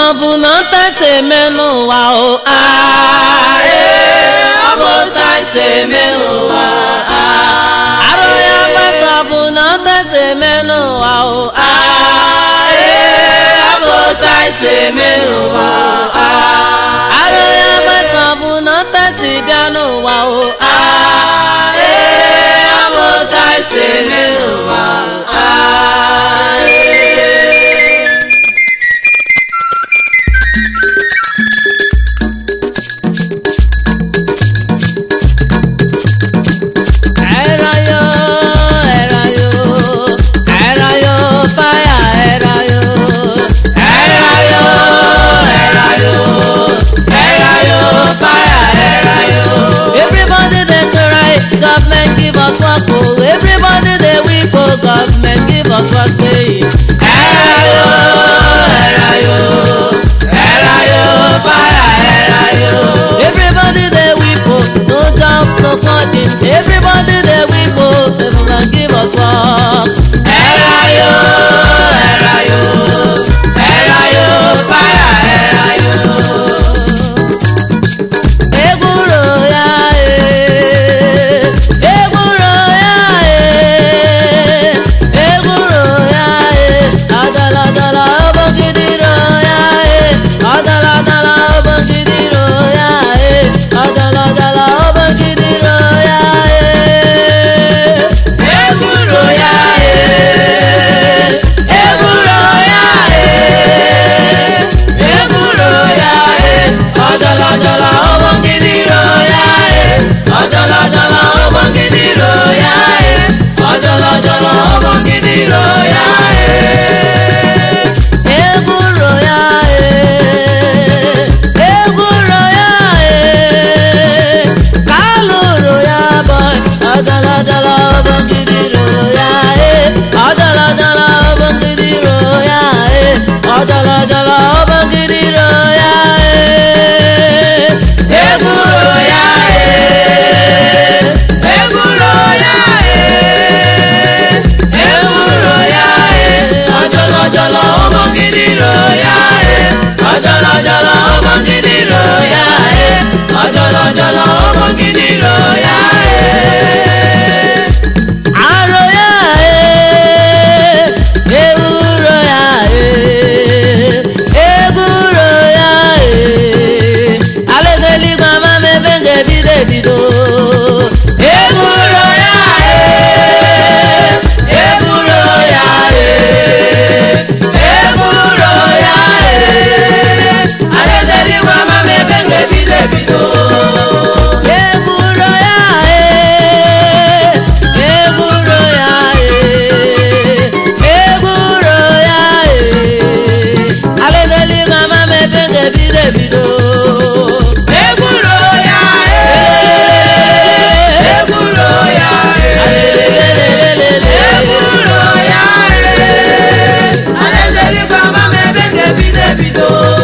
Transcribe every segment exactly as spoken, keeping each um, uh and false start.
bụ na ntaisi eme n'ụwa o ntaisi eme n'ụwa arụ ya gbasa bụ na ntaisi eme n'ụwa o ntaisi eme n'ụwa arụ ya gbasa bụ na ntaisi bịa n'ụwa o ntaisi eme n'ụwa everybody they weep, oh government give us what say. Erayo, erayo, erayo, fire, erayo. Everybody they weep, oh no job, no cutting. Everybody they weep, oh government give us work. Erayo, erayo, erayo, fire, erayo. Eguro ya eh, eguro ya eh, eguro ya eh, adala adala obongidiro ya eh, adala adala obongidiro ya eh, adala adala obongidiro ya eh, eguro ya eh, eguro ya eh, eguro ya eh, adala adala obongidiro ya eh, adala adala obongidiro ya eh, adala adala obongidiro ya eh, eguro ya eh, eguro ya eh, kaluro ya boy, adala adala obongidiro ya eh, adala adala obongidiro ya eh, adala adala obongidiro ya eh, eguro ya eh, eguro ya eh, eguro ya eh, adala adala obongidiro ya eh, adala adala obongidiro ya eh, adala adala obongidiro ya eh, aro ya eh, eguro ya eh, eguro ya eh, alezeli mama me benge bide bido. Eguro ya eh, eguro ya eh, eguro ya eh, alezeli mama me benge bide bido. Eguro ya eh, eguro ya eh, eguro ya eh, alezeli mama me benge bide bido. Eguro ya eh, eguro ya eh, eguro ya eh, alezeli mama me benge bide bido.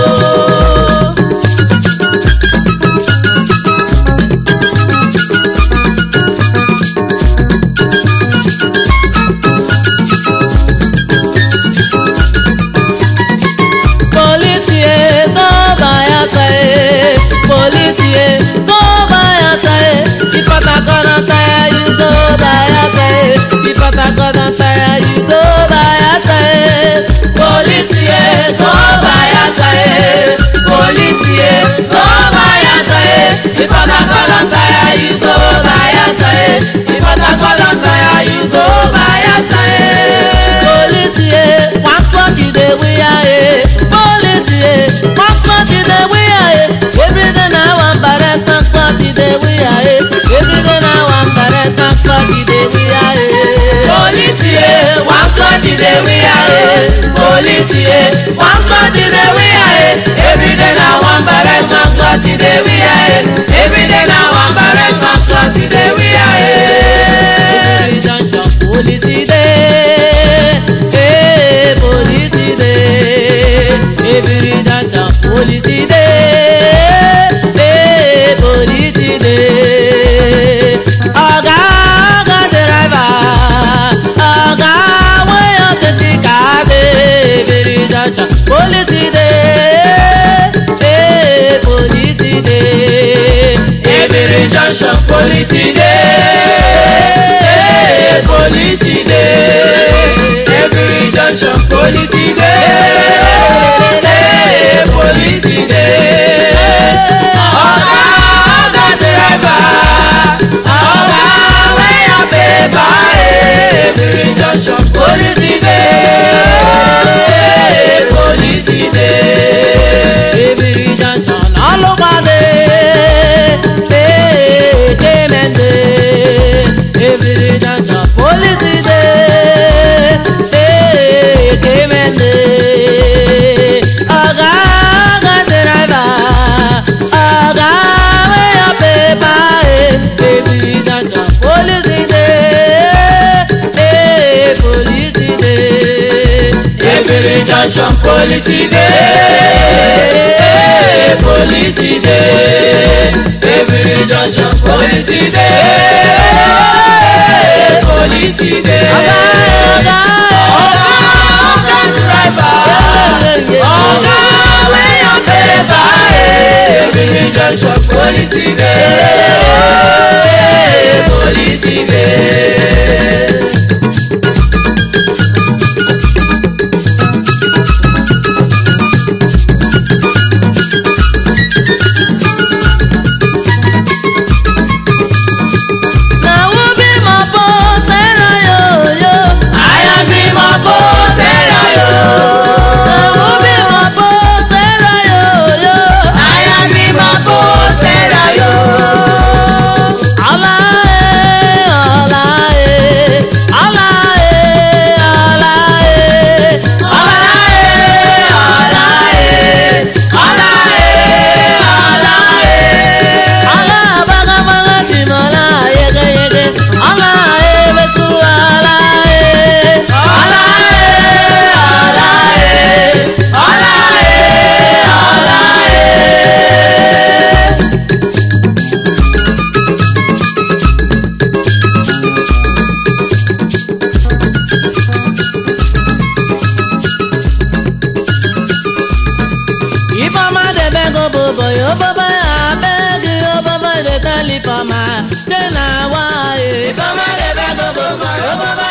Politie go baya say, politie go baya say, if I gonna tire you go baya say, if I gonna tire you go baya say, politie go baya say, politie go baya say, if I gonna tire you go baya say, if I gonna tire you go baya say, politie one clock is the way I politie one clock is the way I every day now one barret one clock is the way I every day now one barret one clock is the way I politie one clock is the way I politie one clock is the way I every day now one barret one clock is the way I every day now one barret one clock is the way I police day, hey police day, every dance police day, hey police day. Oga oga driver, oga way out the car, every dance police day. junction police dey, police dey. Every junction police dey, police dey. Oga, oga driver, oga wear your paper. Every junction police dey, police dey. Every junction all over dey, dey men dey. Every junction police dey, dey men dey. Oga, oga driver, oga wear your paper. Every junction police dey, police dey. Every junction police dey, police dey. Every junction police dey, police dey. Oga, oga, oga driver, oga wear your paper. Every junction police dey, police dey. If I'm a